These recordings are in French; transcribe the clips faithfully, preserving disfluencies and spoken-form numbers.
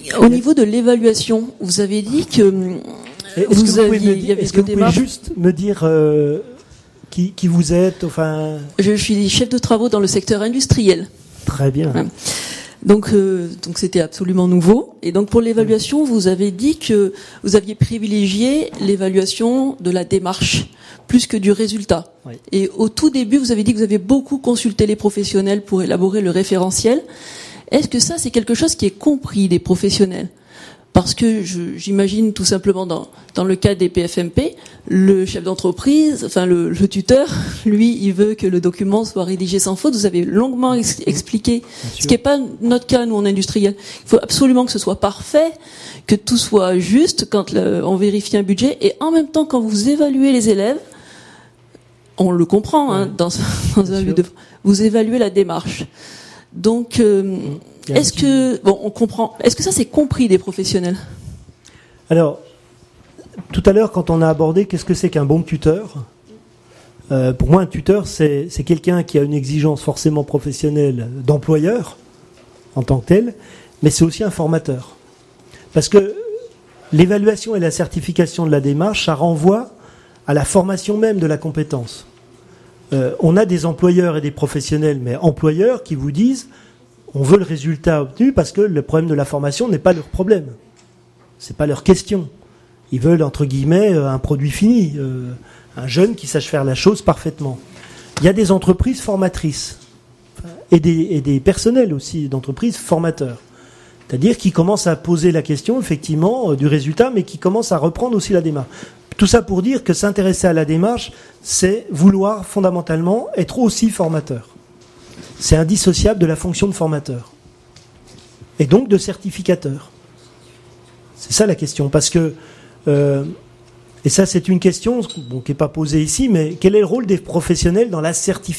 Au niveau de l'évaluation, vous avez dit que est-ce vous, que vous aviez, pouvez, me il y dire, avait est-ce ce que vous pouvez démarche. juste me dire euh, qui, qui vous êtes, enfin. Je suis chef de travaux dans le secteur industriel. Très bien. Ouais. Donc, euh, donc c'était absolument nouveau. Et donc pour l'évaluation, vous avez dit que vous aviez privilégié l'évaluation de la démarche plus que du résultat. Oui. Et au tout début, vous avez dit que vous avez beaucoup consulté les professionnels pour élaborer le référentiel. Est-ce que ça, c'est quelque chose qui est compris des professionnels ? Parce que je, j'imagine tout simplement dans, dans le cas des P F M P, le chef d'entreprise, enfin le, le tuteur, lui, il veut que le document soit rédigé sans faute. Vous avez longuement ex- expliqué, ce qui n'est pas notre cas, nous, en industriel. Il faut absolument que ce soit parfait, que tout soit juste quand le, on vérifie un budget. Et en même temps, quand vous évaluez les élèves, on le comprend, hein, dans, dans un but de... Vous évaluez la démarche. Donc... Euh, Est-ce que bon, on comprend. Est-ce que ça c'est compris des professionnels ? Alors, tout à l'heure, quand on a abordé qu'est-ce que c'est qu'un bon tuteur, euh, pour moi, un tuteur, c'est, c'est quelqu'un qui a une exigence forcément professionnelle d'employeur en tant que tel, mais c'est aussi un formateur, parce que l'évaluation et la certification de la démarche, ça renvoie à la formation même de la compétence. Euh, on a des employeurs et des professionnels, mais employeurs qui vous disent on veut le résultat obtenu parce que le problème de la formation n'est pas leur problème. C'est pas leur question. Ils veulent, entre guillemets, un produit fini, euh, un jeune qui sache faire la chose parfaitement. Il y a des entreprises formatrices et des, et des personnels aussi d'entreprises formateurs. C'est-à-dire qui commencent à poser la question, effectivement, euh, du résultat, mais qui commencent à reprendre aussi la démarche. Tout ça pour dire que s'intéresser à la démarche, c'est vouloir fondamentalement être aussi formateur. C'est indissociable de la fonction de formateur. Et donc de certificateur. C'est ça la question. Parce que, euh, et ça c'est une question bon, qui n'est pas posée ici, mais quel est le rôle des professionnels dans la certification ?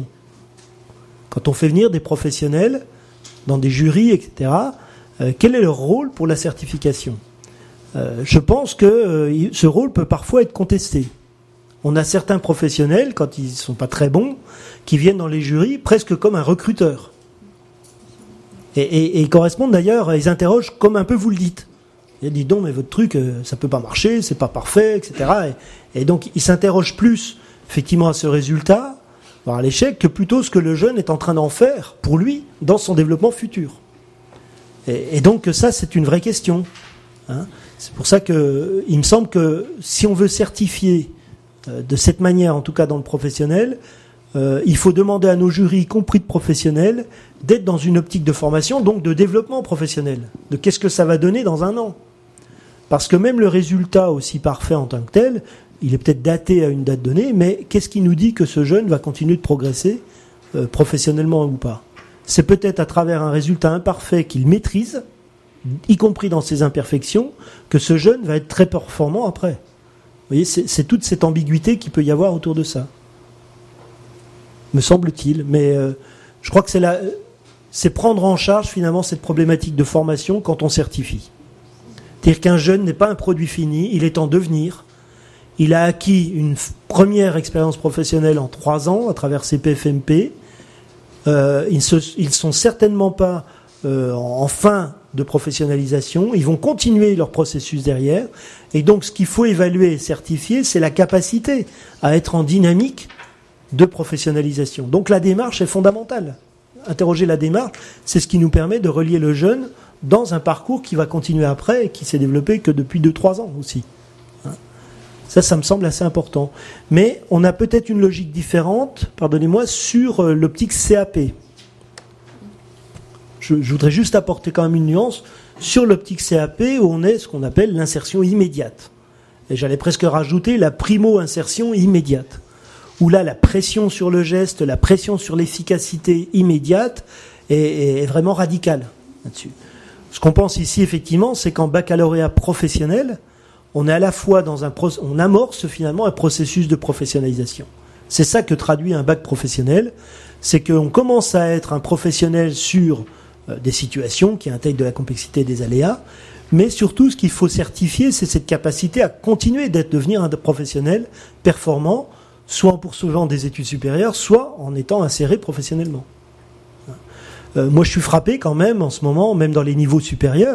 Quand on fait venir des professionnels dans des jurys, et cetera, euh, quel est leur rôle pour la certification ? euh, Je pense que euh, ce rôle peut parfois être contesté. On a certains professionnels, quand ils ne sont pas très bons, qui viennent dans les jurys presque comme un recruteur. Et, et, et ils correspondent d'ailleurs, ils interrogent comme un peu vous le dites. Ils disent donc, mais votre truc, ça peut pas marcher, c'est pas parfait, et cetera. Et, et donc, ils s'interrogent plus, effectivement, à ce résultat, à l'échec, que plutôt ce que le jeune est en train d'en faire, pour lui, dans son développement futur. Et, et donc, ça, c'est une vraie question. Hein. C'est pour ça que, il me semble que si on veut certifier de cette manière, en tout cas dans le professionnel, euh, il faut demander à nos jurys, y compris de professionnels, d'être dans une optique de formation, donc de développement professionnel, de qu'est-ce que ça va donner dans un an. Parce que même le résultat aussi parfait en tant que tel, il est peut-être daté à une date donnée, mais qu'est-ce qui nous dit que ce jeune va continuer de progresser euh, professionnellement ou pas ? C'est peut-être à travers un résultat imparfait qu'il maîtrise, y compris dans ses imperfections, que ce jeune va être très performant après. Vous voyez, c'est, c'est toute cette ambiguïté qu'il peut y avoir autour de ça, me semble-t-il. Mais euh, je crois que c'est, la, c'est prendre en charge finalement cette problématique de formation quand on certifie. C'est-à-dire qu'un jeune n'est pas un produit fini, il est en devenir. Il a acquis une f- première expérience professionnelle en trois ans à travers ses P F M P. Euh, ils ne ils sont certainement pas euh, en fin de professionnalisation, ils vont continuer leur processus derrière, et donc ce qu'il faut évaluer et certifier, c'est la capacité à être en dynamique de professionnalisation. Donc la démarche est fondamentale. Interroger la démarche, c'est ce qui nous permet de relier le jeune dans un parcours qui va continuer après et qui s'est développé que depuis deux trois ans aussi. Ça, ça me semble assez important. Mais on a peut-être une logique différente, pardonnez-moi, sur l'optique C A P. Je, je voudrais juste apporter quand même une nuance sur l'optique C A P où on est ce qu'on appelle l'insertion immédiate. Et j'allais presque rajouter la primo-insertion immédiate. Où là, la pression sur le geste, la pression sur l'efficacité immédiate est, est vraiment radicale là-dessus. Ce qu'on pense ici, effectivement, c'est qu'en baccalauréat professionnel, on est à la fois dans un pro- on amorce finalement un processus de professionnalisation. C'est ça que traduit un bac professionnel, c'est qu'on commence à être un professionnel sur euh, des situations qui intègrent de la complexité et des aléas, mais surtout ce qu'il faut certifier, c'est cette capacité à continuer d'être devenir un professionnel performant, soit en poursuivant des études supérieures, soit en étant inséré professionnellement. Euh, moi, je suis frappé quand même en ce moment, même dans les niveaux supérieurs,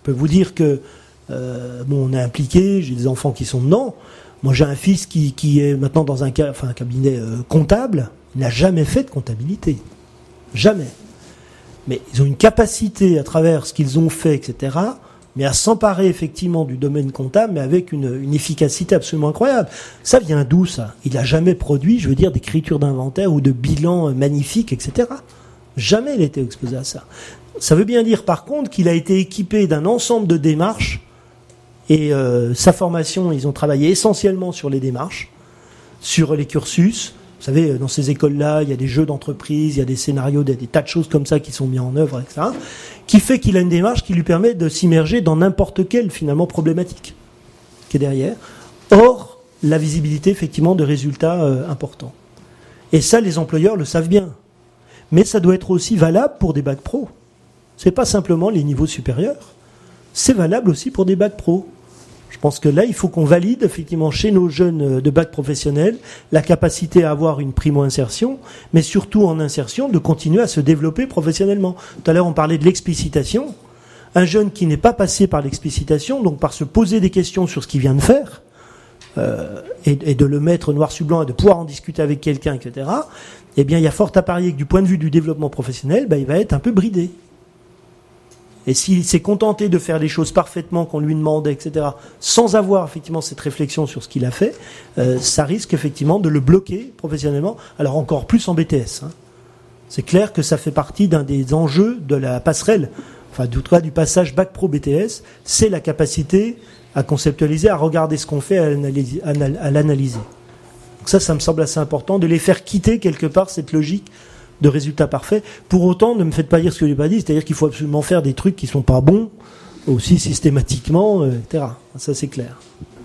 peux vous dire que euh, bon, on est impliqué, j'ai des enfants qui sont dedans. Moi, j'ai un fils qui, qui est maintenant dans un, ca- enfin, un cabinet euh, comptable. Il n'a jamais fait de comptabilité. Jamais. Mais ils ont une capacité, à travers ce qu'ils ont fait, et cetera, mais à s'emparer effectivement du domaine comptable, mais avec une, une efficacité absolument incroyable. Ça vient d'où, ça? Il n'a jamais produit, je veux dire, d'écriture d'inventaire ou de bilan magnifique, et cetera. Jamais il a été exposé à ça. Ça veut bien dire, par contre, qu'il a été équipé d'un ensemble de démarches, et euh, sa formation, ils ont travaillé essentiellement sur les démarches, sur les cursus. Vous savez, dans ces écoles-là, il y a des jeux d'entreprise, il y a des scénarios, des, des tas de choses comme ça qui sont mis en œuvre, et cetera, qui fait qu'il a une démarche qui lui permet de s'immerger dans n'importe quelle, finalement, problématique qui est derrière. Or, la visibilité, effectivement, de résultats euh, importants. Et ça, les employeurs le savent bien. Mais ça doit être aussi valable pour des bacs pro. C'est pas simplement les niveaux supérieurs. C'est valable aussi pour des bacs pro. Je pense que là, il faut qu'on valide effectivement chez nos jeunes de bac professionnel la capacité à avoir une primo-insertion, mais surtout en insertion, de continuer à se développer professionnellement. Tout à l'heure, on parlait de l'explicitation. Un jeune qui n'est pas passé par l'explicitation, donc par se poser des questions sur ce qu'il vient de faire, euh, et, et de le mettre noir sur blanc et de pouvoir en discuter avec quelqu'un, et cetera, eh bien, il y a fort à parier que du point de vue du développement professionnel, ben, il va être un peu bridé. Et s'il s'est contenté de faire les choses parfaitement qu'on lui demandait, et cetera, sans avoir effectivement cette réflexion sur ce qu'il a fait, euh, ça risque effectivement de le bloquer professionnellement. Alors encore plus en B T S. Hein. C'est clair que ça fait partie d'un des enjeux de la passerelle, enfin du, du passage bac pro B T S, c'est la capacité à conceptualiser, à regarder ce qu'on fait, à l'analyser. À l'analyser. Donc ça, ça me semble assez important de les faire quitter quelque part cette logique de résultats parfaits. Pour autant, ne me faites pas dire ce que je n'ai pas dit, c'est-à-dire qu'il faut absolument faire des trucs qui sont pas bons, aussi systématiquement, euh, et cetera. Ça, c'est clair.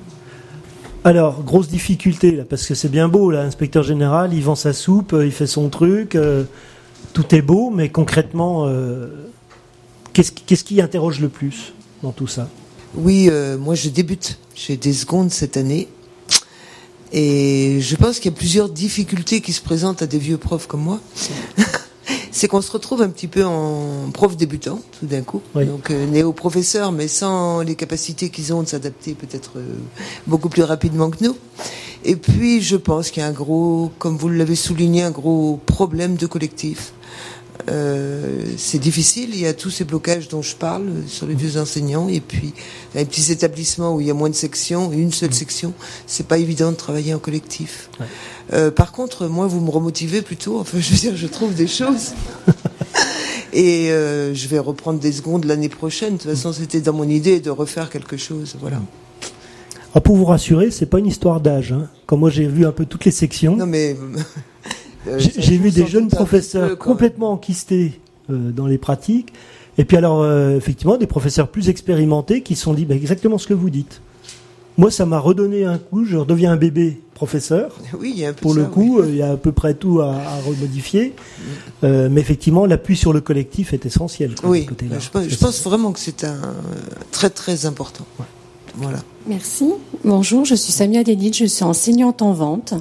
Alors, grosse difficulté, là, parce que c'est bien beau, là, l'inspecteur général, il vend sa soupe, euh, il fait son truc, euh, tout est beau, mais concrètement, euh, qu'est-ce, qu'est-ce qui interroge le plus dans tout ça? Oui, euh, moi je débute, j'ai des secondes cette année. Et je pense qu'il y a plusieurs difficultés qui se présentent à des vieux profs comme moi. C'est qu'on se retrouve un petit peu en prof débutant, tout d'un coup. Oui. Donc euh, néo-professeur, mais sans les capacités qu'ils ont de s'adapter peut-être euh, beaucoup plus rapidement que nous. Et puis, je pense qu'il y a un gros, comme vous l'avez souligné, un gros problème de collectif. Euh, c'est difficile, il y a tous ces blocages dont je parle sur les vieux enseignants, et puis les petits établissements où il y a moins de sections, une seule section, c'est pas évident de travailler en collectif. Ouais. Euh, par contre, moi, vous me remotivez plutôt, enfin, je veux dire, je trouve des choses. Et euh, je vais reprendre des secondes l'année prochaine. De toute façon, c'était dans mon idée de refaire quelque chose, voilà. Alors pour vous rassurer, c'est pas une histoire d'âge, hein. Comme moi j'ai vu un peu toutes les sections. Non mais... Euh, j'ai, j'ai vu des jeunes professeurs peu, complètement enquistés euh, dans les pratiques, et puis alors euh, effectivement des professeurs plus expérimentés qui se sont dit bah, exactement ce que vous dites. Moi, ça m'a redonné un coup, je redeviens un bébé professeur. Oui, il y a un peu Pour ça, le coup, oui. euh, il y a à peu près tout à, à remodifier, euh, mais effectivement, l'appui sur le collectif est essentiel. Quoi, oui, de ce côté-là. je, pense, je pense vraiment que c'est un très très important. Ouais. Voilà. Merci. Bonjour, je suis Samia Denid, je suis enseignante en vente.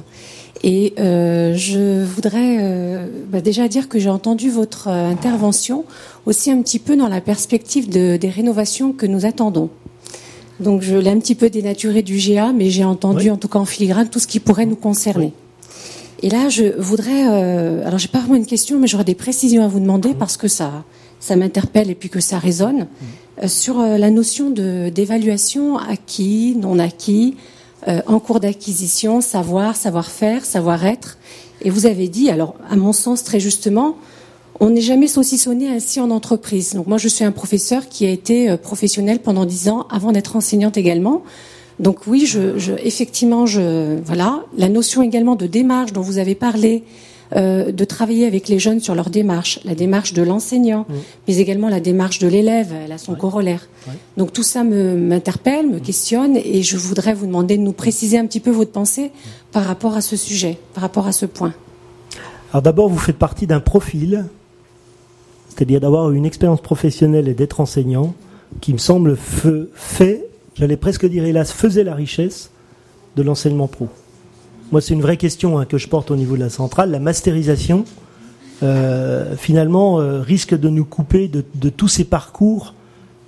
Et euh, je voudrais euh, bah déjà dire que j'ai entendu votre euh, intervention aussi un petit peu dans la perspective de, des rénovations que nous attendons. Donc je l'ai un petit peu dénaturé du G A, mais j'ai entendu oui. en tout cas en filigrane tout ce qui pourrait nous concerner. Oui. Et là, je voudrais... Euh, alors j'ai pas vraiment une question, mais j'aurais des précisions à vous demander oui. parce que ça, ça m'interpelle et puis que ça résonne oui. euh, sur euh, la notion de, d'évaluation acquis, non acquis, Euh, en cours d'acquisition, savoir, savoir-faire, savoir-être. Et vous avez dit, alors à mon sens très justement, on n'est jamais saucissonné ainsi en entreprise. Donc moi je suis un professeur qui a été professionnel pendant dix ans avant d'être enseignante également. Donc oui, je, je, effectivement, je, voilà, la notion également de démarche dont vous avez parlé, euh, de travailler avec les jeunes sur leur démarche, la démarche de l'enseignant, mmh. mais également la démarche de l'élève, elle a son ouais. corollaire. Ouais. Donc tout ça me, m'interpelle, me mmh. questionne, et je voudrais vous demander de nous préciser un petit peu votre pensée mmh. par rapport à ce sujet, par rapport à ce point. Alors d'abord, vous faites partie d'un profil, c'est-à-dire d'avoir une expérience professionnelle et d'être enseignant, qui me semble fe, fait, j'allais presque dire hélas, faisait la richesse de l'enseignement pro. Moi, c'est une vraie question hein, que je porte au niveau de la centrale. La masterisation, euh, finalement, euh, risque de nous couper de, de tous ces parcours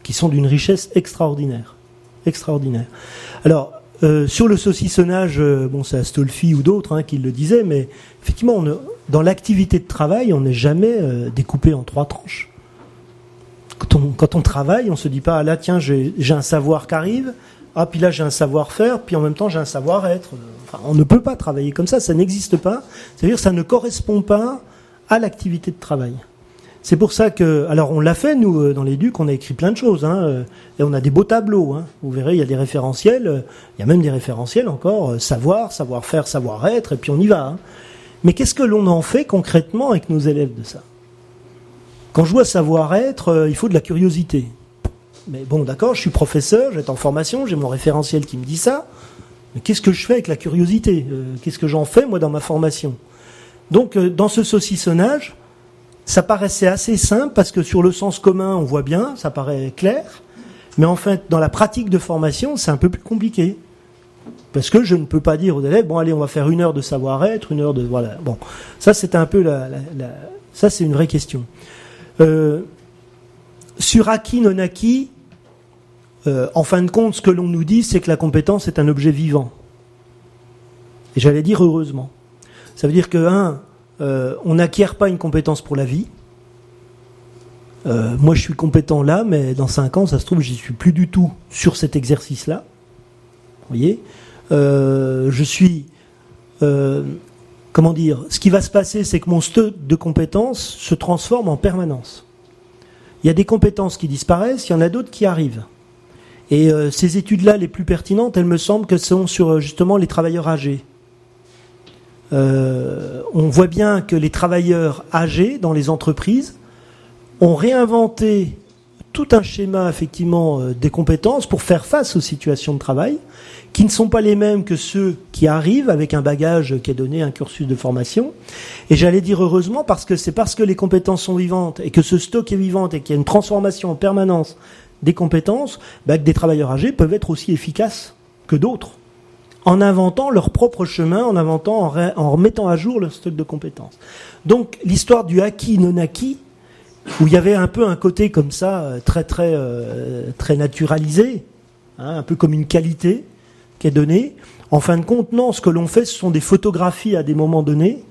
qui sont d'une richesse extraordinaire. Extraordinaire. Alors, euh, sur le saucissonnage, euh, bon, c'est Astolfi ou d'autres hein, qui le disaient, mais effectivement, on ne, dans l'activité de travail, on n'est jamais euh, découpé en trois tranches. Quand on, quand on travaille, on se dit pas, ah là, tiens, j'ai, j'ai un savoir qui arrive, ah, puis là, j'ai un savoir-faire, puis en même temps, j'ai un savoir-être. Enfin, on ne peut pas travailler comme ça, ça n'existe pas. C'est-à-dire que ça ne correspond pas à l'activité de travail. C'est pour ça que, alors on l'a fait, nous, dans l'éduc, on a écrit plein de choses, hein, et on a des beaux tableaux, hein. Vous verrez, il y a des référentiels, il y a même des référentiels encore, savoir, savoir-faire, savoir-être, et puis on y va, hein. Mais qu'est-ce que l'on en fait concrètement avec nos élèves de ça ? Quand je vois savoir-être, il faut de la curiosité. Mais bon, d'accord, je suis professeur, j'étais en formation, j'ai mon référentiel qui me dit ça, mais qu'est-ce que je fais avec la curiosité ? Qu'est-ce que j'en fais, moi, dans ma formation ? Donc, dans ce saucissonnage, ça paraissait assez simple parce que sur le sens commun, on voit bien, ça paraît clair. Mais en fait, dans la pratique de formation, c'est un peu plus compliqué. Parce que je ne peux pas dire aux élèves, bon allez, on va faire une heure de savoir-être, une heure de... Voilà. Bon, ça c'est un peu la... la, la ça c'est une vraie question. Euh, sur acquis, non acquis, euh, en fin de compte, ce que l'on nous dit, c'est que la compétence est un objet vivant. Et j'allais dire heureusement. Ça veut dire que, un... Euh, on n'acquiert pas une compétence pour la vie. Euh, moi, je suis compétent là, mais dans cinq ans, ça se trouve, je ne suis plus du tout sur cet exercice-là. Vous voyez ? euh, Je suis... Euh, comment dire ? Ce qui va se passer, c'est que mon stock de compétences se transforme en permanence. Il y a des compétences qui disparaissent, il y en a d'autres qui arrivent. Et euh, ces études-là, les plus pertinentes, elles me semblent que sont sur, justement, les travailleurs âgés. Euh, on voit bien que les travailleurs âgés dans les entreprises ont réinventé tout un schéma effectivement euh, des compétences pour faire face aux situations de travail qui ne sont pas les mêmes que ceux qui arrivent avec un bagage qui est donné, un cursus de formation. Et j'allais dire heureusement parce que c'est parce que les compétences sont vivantes et que ce stock est vivant et qu'il y a une transformation en permanence des compétences, bah, que des travailleurs âgés peuvent être aussi efficaces que d'autres, en inventant leur propre chemin, en inventant, en, ré, en remettant à jour leur stock de compétences. Donc, l'histoire du acquis, non acquis, où il y avait un peu un côté comme ça, très très euh, très naturalisé, hein, un peu comme une qualité qui est donnée. En fin de compte, non, ce que l'on fait, ce sont des photographies à des moments donnés.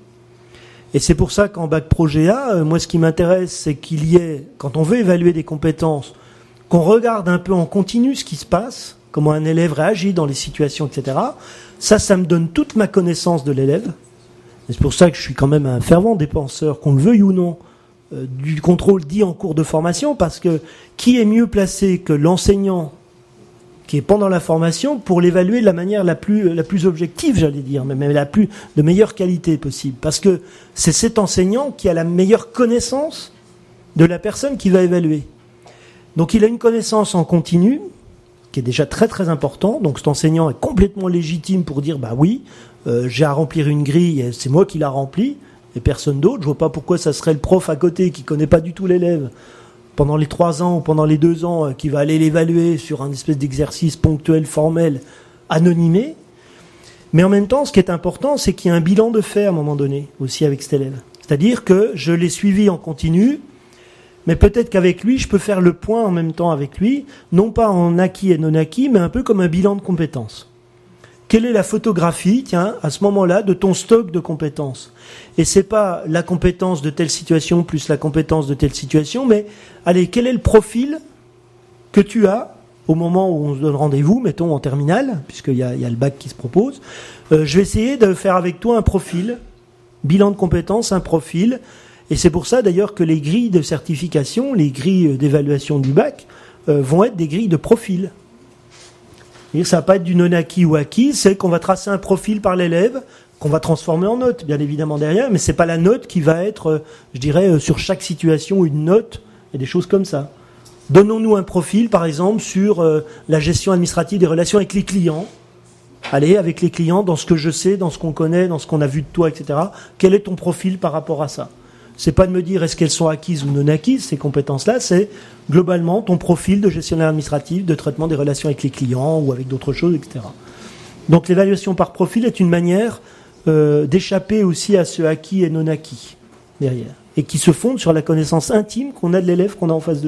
Et c'est pour ça qu'en bac pro G A, euh, moi, ce qui m'intéresse, c'est qu'il y ait, quand on veut évaluer des compétences, qu'on regarde un peu en continu ce qui se passe, comment un élève réagit dans les situations, et cetera. Ça, ça me donne toute ma connaissance de l'élève. Et c'est pour ça que je suis quand même un fervent défenseur, qu'on le veuille ou non, euh, du contrôle dit en cours de formation, parce que qui est mieux placé que l'enseignant qui est pendant la formation pour l'évaluer de la manière la plus, la plus objective, j'allais dire, mais la plus, de meilleure qualité possible. Parce que c'est cet enseignant qui a la meilleure connaissance de la personne qui va évaluer. Donc il a une connaissance en continu, qui est déjà très très important. Donc cet enseignant est complètement légitime pour dire bah oui, euh, j'ai à remplir une grille, et c'est moi qui la remplis, et personne d'autre. Je vois pas pourquoi ça serait le prof à côté qui connaît pas du tout l'élève pendant les trois ans ou pendant les deux ans euh, qui va aller l'évaluer sur un espèce d'exercice ponctuel, formel, anonymé. Mais en même temps, ce qui est important, c'est qu'il y a un bilan de fait à un moment donné aussi avec cet élève. C'est-à-dire que je l'ai suivi en continu. Mais peut-être qu'avec lui, je peux faire le point en même temps avec lui, non pas en acquis et non acquis, mais un peu comme un bilan de compétences. Quelle est la photographie, tiens, à ce moment-là, de ton stock de compétences ? Et c'est pas la compétence de telle situation plus la compétence de telle situation, mais allez, quel est le profil que tu as au moment où on se donne rendez-vous, mettons en terminale, puisqu'il y a, il y a le bac qui se propose. Euh, je vais essayer de faire avec toi un profil, bilan de compétences, un profil. Et c'est pour ça d'ailleurs que les grilles de certification, les grilles d'évaluation du bac, euh, vont être des grilles de profil. C'est-à-dire, ça va pas être du non-acquis ou acquis, c'est qu'on va tracer un profil par l'élève, qu'on va transformer en note, bien évidemment derrière, mais c'est pas la note qui va être, euh, je dirais, euh, sur chaque situation une note, et des choses comme ça. Donnons-nous un profil, par exemple, sur euh, la gestion administrative des relations avec les clients. Allez, avec les clients, dans ce que je sais, dans ce qu'on connaît, dans ce qu'on a vu de toi, et cetera. Quel est ton profil par rapport à ça ? C'est pas de me dire est-ce qu'elles sont acquises ou non acquises, ces compétences-là, c'est globalement ton profil de gestionnaire administratif, de traitement des relations avec les clients ou avec d'autres choses, et cetera. Donc l'évaluation par profil est une manière euh, d'échapper aussi à ce acquis et non acquis derrière, et qui se fonde sur la connaissance intime qu'on a de l'élève qu'on a en face de nous.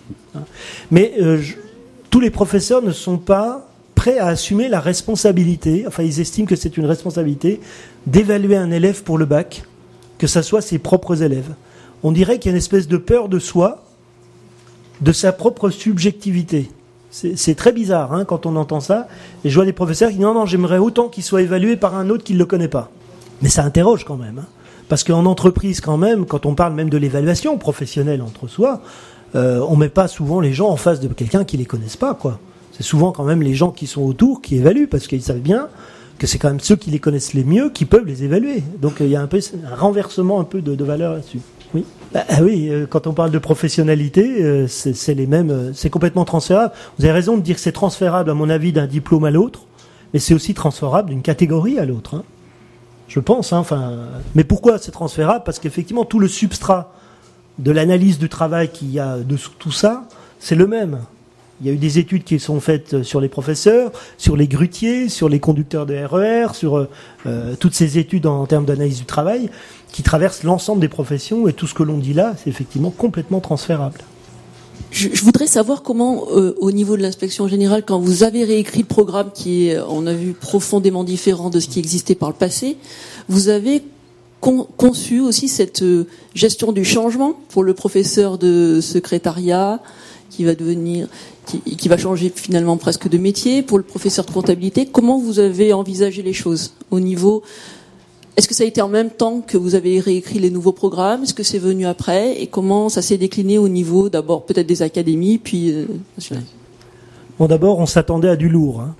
Mais euh, je, tous les professeurs ne sont pas prêts à assumer la responsabilité, enfin ils estiment que c'est une responsabilité d'évaluer un élève pour le bac, que ça soit ses propres élèves. On dirait qu'il y a une espèce de peur de soi, de sa propre subjectivité. C'est, c'est très bizarre hein, quand on entend ça. Et je vois des professeurs qui disent non, non, j'aimerais autant qu'il soit évalué par un autre qui ne le connaît pas. Mais ça interroge quand même. Hein. Parce qu'en entreprise, quand même, quand on parle même de l'évaluation professionnelle entre soi, euh, on ne met pas souvent les gens en face de quelqu'un qui ne les connaissent pas, quoi. C'est souvent quand même les gens qui sont autour qui évaluent, parce qu'ils savent bien que c'est quand même ceux qui les connaissent les mieux qui peuvent les évaluer. Donc il y a un peu un renversement un peu de, de valeur là-dessus. Oui. Bah, oui, quand on parle de professionnalité, c'est, c'est les mêmes, c'est complètement transférable. Vous avez raison de dire que c'est transférable, à mon avis, d'un diplôme à l'autre, mais c'est aussi transférable d'une catégorie à l'autre. Hein. Je pense. Hein, enfin, mais pourquoi c'est transférable ? Parce qu'effectivement, tout le substrat de l'analyse du travail qu'il y a de tout ça, c'est le même. Il y a eu des études qui sont faites sur les professeurs, sur les grutiers, sur les conducteurs de R E R, sur euh, toutes ces études en, en termes d'analyse du travail, qui traversent l'ensemble des professions, et tout ce que l'on dit là, c'est effectivement complètement transférable. Je, je voudrais savoir comment, euh, au niveau de l'inspection générale, quand vous avez réécrit le programme qui est, on a vu, profondément différent de ce qui existait par le passé, vous avez con, conçu aussi cette euh, gestion du changement pour le professeur de secrétariat, qui va devenir, qui, qui va changer finalement presque de métier, pour le professeur de comptabilité. Comment vous avez envisagé les choses au niveau? Est-ce que ça a été en même temps que vous avez réécrit les nouveaux programmes? Est-ce que c'est venu après? Et comment ça s'est décliné au niveau, d'abord peut-être des académies, puis euh, Bon, d'abord, on s'attendait à du lourd. Hein.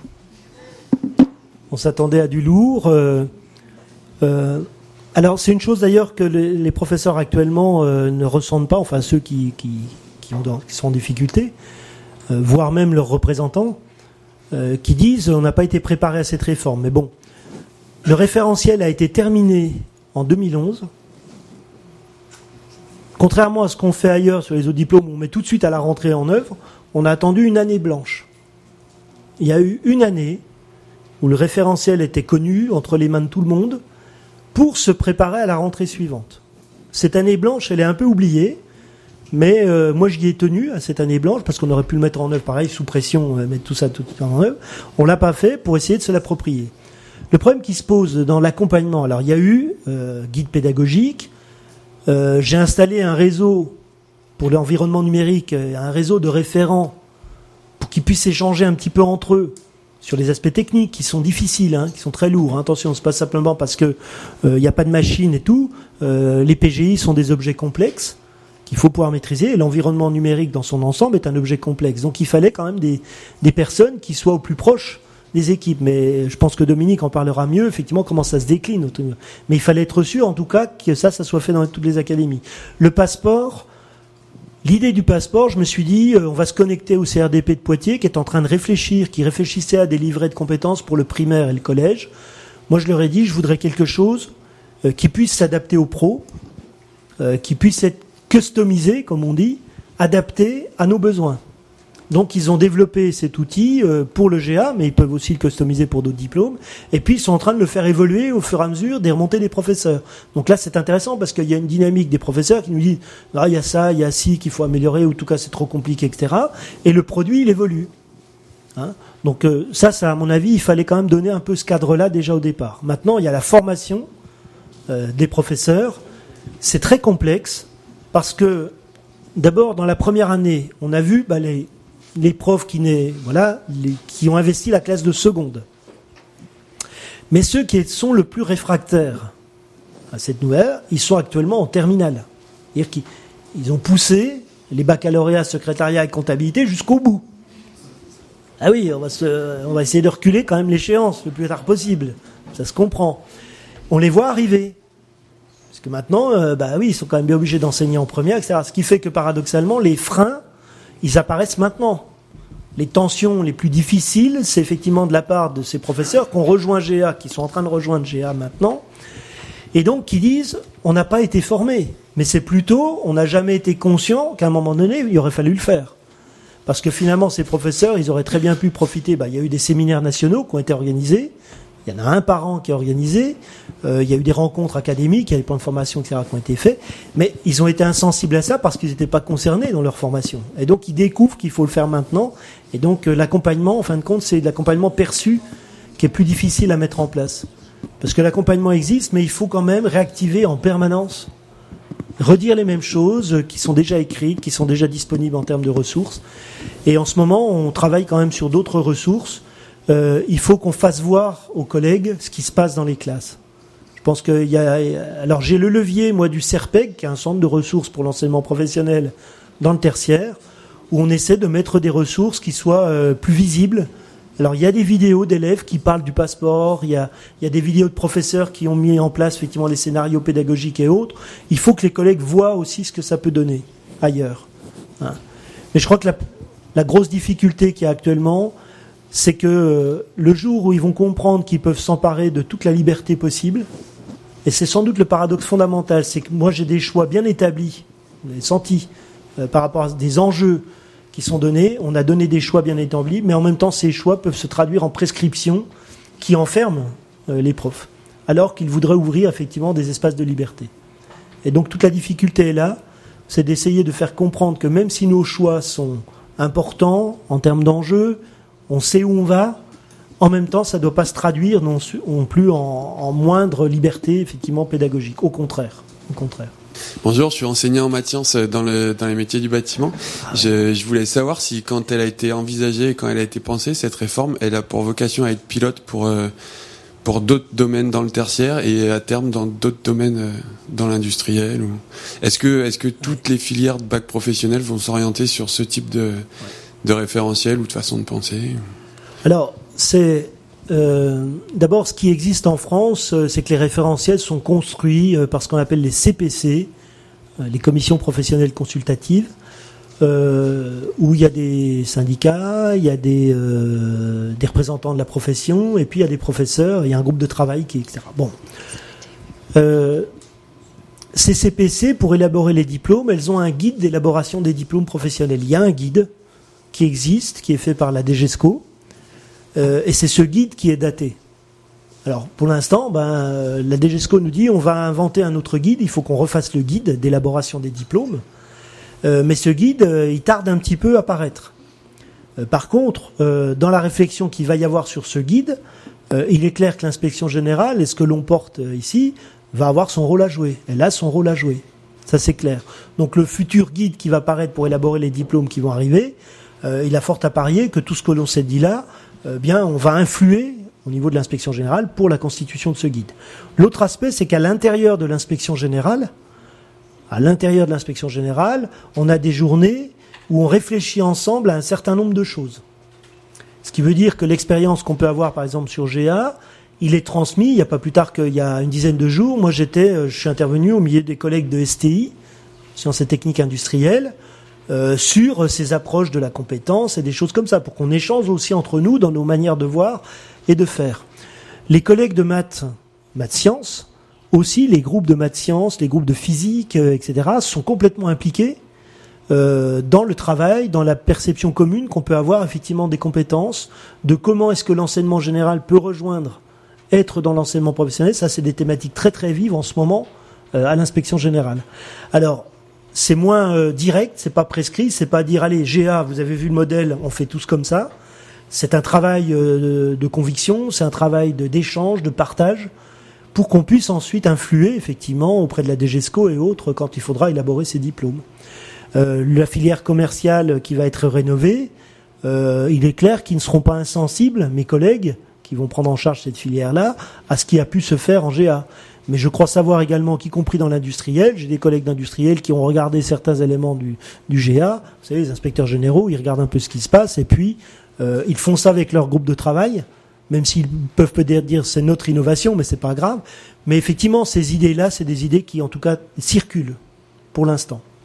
On s'attendait à du lourd. Euh, euh, alors, c'est une chose d'ailleurs que les, les professeurs actuellement euh, ne ressentent pas, enfin ceux qui, qui, qui, ont, qui sont en difficulté, euh, voire même leurs représentants, euh, qui disent on n'a pas été préparé à cette réforme. Mais bon. Le référentiel a été terminé en deux mille onze. Contrairement à ce qu'on fait ailleurs sur les autres diplômes, où on met tout de suite à la rentrée en œuvre, on a attendu une année blanche. Il y a eu une année où le référentiel était connu entre les mains de tout le monde pour se préparer à la rentrée suivante. Cette année blanche, elle est un peu oubliée, mais euh, moi j'y ai tenu à cette année blanche parce qu'on aurait pu le mettre en œuvre pareil, sous pression, euh, mettre tout ça tout en œuvre. On l'a pas fait pour essayer de se l'approprier. Le problème qui se pose dans l'accompagnement, alors il y a eu euh, guide pédagogique, euh, j'ai installé un réseau pour l'environnement numérique, un réseau de référents pour qu'ils puissent échanger un petit peu entre eux sur les aspects techniques qui sont difficiles, hein, qui sont très lourds. Hein. Attention, c'est pas simplement parce que il euh, n'y a pas de machine et tout. Euh, les P G I sont des objets complexes qu'il faut pouvoir maîtriser. Et l'environnement numérique dans son ensemble est un objet complexe. Donc il fallait quand même des, des personnes qui soient au plus proche des équipes, mais je pense que Dominique en parlera mieux, effectivement, comment ça se décline. Mais il fallait être sûr, en tout cas, que ça, ça soit fait dans toutes les académies. Le passeport, l'idée du passeport, je me suis dit, on va se connecter au C R D P de Poitiers, qui est en train de réfléchir, qui réfléchissait à des livrets de compétences pour le primaire et le collège. Moi, je leur ai dit, je voudrais quelque chose euh, qui puisse s'adapter aux pros, euh, qui puisse être customisé, comme on dit, adapté à nos besoins. Donc ils ont développé cet outil pour le G A, mais ils peuvent aussi le customiser pour d'autres diplômes. Et puis ils sont en train de le faire évoluer au fur et à mesure des remontées des professeurs. Donc là c'est intéressant parce qu'il y a une dynamique des professeurs qui nous disent ah il y a ça, il y a ci qu'il faut améliorer, ou en tout cas c'est trop compliqué, et cetera. Et le produit il évolue. Hein Donc euh, ça, ça à mon avis il fallait quand même donner un peu ce cadre-là déjà au départ. Maintenant il y a la formation euh, des professeurs. C'est très complexe parce que d'abord dans la première année on a vu bah, les les profs qui, n'est, voilà, les, qui ont investi la classe de seconde. Mais ceux qui sont le plus réfractaires à cette nouvelle, ils sont actuellement en terminale. C'est-à-dire qu'ils ils ont poussé les baccalauréats, secrétariat et comptabilité jusqu'au bout. Ah oui, on va, se, on va essayer de reculer quand même l'échéance le plus tard possible. Ça se comprend. On les voit arriver. Parce que maintenant, euh, bah oui, ils sont quand même bien obligés d'enseigner en première, et cetera. Ce qui fait que paradoxalement, les freins, ils apparaissent maintenant. Les tensions les plus difficiles, c'est effectivement de la part de ces professeurs qui ont rejoint G A, qui sont en train de rejoindre G A maintenant, et donc qui disent on n'a pas été formés, mais c'est plutôt on n'a jamais été conscient qu'à un moment donné il aurait fallu le faire. Parce que finalement ces professeurs, ils auraient très bien pu profiter, bah, il y a eu des séminaires nationaux qui ont été organisés, Il y en a un par an qui est organisé. Euh, il y a eu des rencontres académiques, il y a des plans de formation, et cetera qui ont été faits. Mais ils ont été insensibles à ça parce qu'ils n'étaient pas concernés dans leur formation. Et donc, ils découvrent qu'il faut le faire maintenant. Et donc, euh, l'accompagnement, en fin de compte, c'est de l'accompagnement perçu qui est plus difficile à mettre en place. Parce que l'accompagnement existe, mais il faut quand même réactiver en permanence, redire les mêmes choses qui sont déjà écrites, qui sont déjà disponibles en termes de ressources. Et en ce moment, on travaille quand même sur d'autres ressources. Euh, il faut qu'on fasse voir aux collègues ce qui se passe dans les classes. Je pense qu'il y a... Alors j'ai le levier, moi, du CERPEG, qui est un centre de ressources pour l'enseignement professionnel dans le tertiaire, où on essaie de mettre des ressources qui soient euh, plus visibles. Alors il y a des vidéos d'élèves qui parlent du passeport, il y a, il y a des vidéos de professeurs qui ont mis en place effectivement les scénarios pédagogiques et autres. Il faut que les collègues voient aussi ce que ça peut donner ailleurs. Hein. Mais je crois que la, la grosse difficulté qu'il y a actuellement, c'est que euh, le jour où ils vont comprendre qu'ils peuvent s'emparer de toute la liberté possible, et c'est sans doute le paradoxe fondamental, c'est que moi j'ai des choix bien établis, vous l'avez senti, euh, par rapport à des enjeux qui sont donnés, on a donné des choix bien établis, mais en même temps ces choix peuvent se traduire en prescriptions qui enferment euh, les profs, alors qu'ils voudraient ouvrir effectivement des espaces de liberté. Et donc toute la difficulté est là, c'est d'essayer de faire comprendre que même si nos choix sont importants en termes d'enjeux, on sait où on va, en même temps ça ne doit pas se traduire non, non plus en, en moindre liberté effectivement pédagogique, au contraire, au contraire. Bonjour, je suis enseignant en maths sciences dans, le, dans les métiers du bâtiment. Je, je voulais savoir si quand elle a été envisagée, quand elle a été pensée, cette réforme, elle a pour vocation à être pilote pour, euh, pour d'autres domaines dans le tertiaire et à terme dans d'autres domaines euh, dans l'industriel. Ou... Est-ce que, est-ce que toutes les filières de bac professionnel vont s'orienter sur ce type de, de référentiel ou de façon de penser? Alors, c'est... Euh, d'abord, ce qui existe en France, c'est que les référentiels sont construits par ce qu'on appelle les C P C, les commissions professionnelles consultatives, euh, où il y a des syndicats, il y a des, euh, des représentants de la profession, et puis il y a des professeurs, il y a un groupe de travail, qui, et cetera. Bon. Euh, ces C P C, pour élaborer les diplômes, elles ont un guide d'élaboration des diplômes professionnels. Il y a un guide qui existe, qui est fait par la D G E S C O, Euh, et c'est ce guide qui est daté. Alors, pour l'instant, ben, la D G E S C O nous dit on va inventer un autre guide, il faut qu'on refasse le guide d'élaboration des diplômes. Euh, mais ce guide, euh, il tarde un petit peu à paraître. Euh, par contre, euh, dans la réflexion qu'il va y avoir sur ce guide, euh, il est clair que l'inspection générale, et ce que l'on porte euh, ici, va avoir son rôle à jouer. Elle a son rôle à jouer. Ça, c'est clair. Donc, le futur guide qui va paraître pour élaborer les diplômes qui vont arriver, euh, il a fort à parier que tout ce que l'on s'est dit là, Euh, bien, on va influer au niveau de l'inspection générale pour la constitution de ce guide. L'autre aspect, c'est qu'à l'intérieur de l'inspection générale, à l'intérieur de l'inspection générale, on a des journées où on réfléchit ensemble à un certain nombre de choses. Ce qui veut dire que l'expérience qu'on peut avoir, par exemple, sur G A, il est transmis, il n'y a pas plus tard qu'il y a une dizaine de jours. Moi, j'étais, je suis intervenu au milieu des collègues de S T I, Sciences et Techniques Industrielles, Euh, sur ces approches de la compétence et des choses comme ça, pour qu'on échange aussi entre nous dans nos manières de voir et de faire. Les collègues de maths, maths sciences, aussi les groupes de maths sciences, les groupes de physique, euh, et cetera, sont complètement impliqués euh, dans le travail, dans la perception commune qu'on peut avoir effectivement des compétences, de comment est-ce que l'enseignement général peut rejoindre, être dans l'enseignement professionnel. Ça, c'est des thématiques très très vives en ce moment euh, à l'inspection générale. Alors, c'est moins euh, direct, c'est pas prescrit, c'est pas dire allez G A, vous avez vu le modèle, on fait tous comme ça. C'est un travail euh, de conviction, c'est un travail de, d'échange, de partage, pour qu'on puisse ensuite influer effectivement auprès de la D G E S C O et autres quand il faudra élaborer ces diplômes. Euh, la filière commerciale qui va être rénovée, euh, il est clair qu'ils ne seront pas insensibles, mes collègues qui vont prendre en charge cette filière-là, à ce qui a pu se faire en G A. Mais je crois savoir également qu'y compris dans l'industriel, j'ai des collègues d'industriels qui ont regardé certains éléments du, du G A. Vous savez, les inspecteurs généraux, ils regardent un peu ce qui se passe et puis euh, ils font ça avec leur groupe de travail, même s'ils peuvent peut-être dire c'est notre innovation, mais c'est pas grave. Mais effectivement, ces idées-là, c'est des idées qui, en tout cas, circulent pour l'instant.